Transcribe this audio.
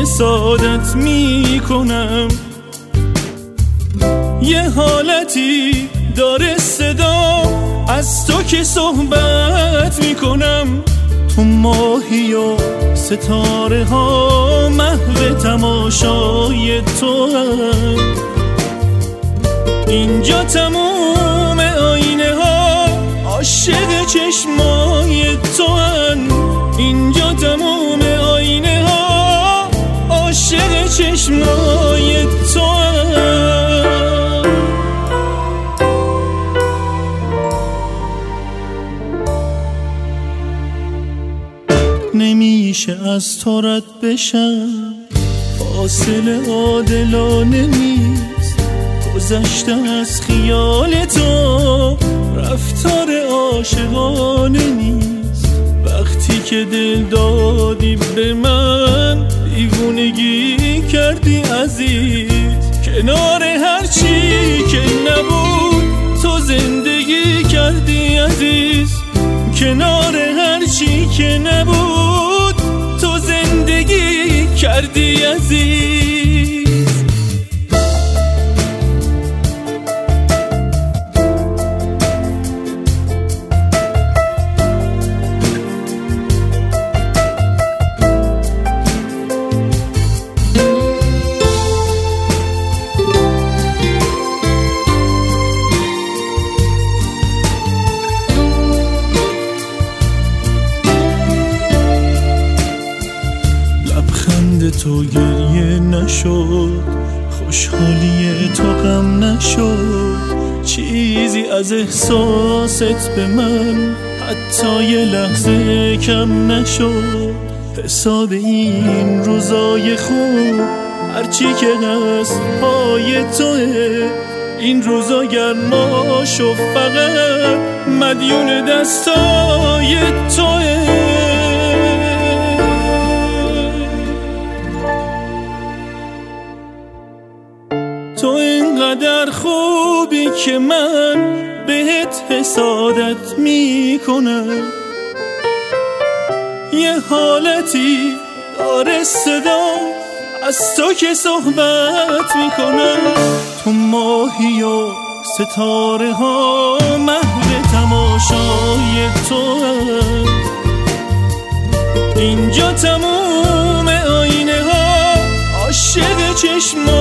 حسادت میکنم. یه حالتی داره صدا از تو که صحبت میکنم. تو ماهی و ستاره ها محو تماشای تو هم. اینجا تموم آینه ها عاشق چشمای تو هم. اینجا تموم آینه ها عاشق چشمای تو هم. نمیشه از تو رد بشم، فاصله عادلانه نیست. گذشته از خیال تو رفتار عاشقانه نیست. وقتی که دل دادی به من دیوونگی کردی عزیز. کنار هرچی که نبود تو زندگی کردی عزیز. کنار هرچی که نبود تو زندگی کردی عزیز. تو گریه نشد، خوشحالی تو غم نشد. چیزی از احساست به من حتی یه لحظه کم نشد. حساب این روزای خوب هرچی که هست پای توه. این روزا گرماشو فقط مدیون دستای توه. تو اینقدر خوبی که من بهت حسادت میکنم. یه حالتی داره صدا از تو که صحبت میکنم. تو ماهی و ستاره ها محو تماشای تو هم. اینجا تموم آینه ها عاشق چشم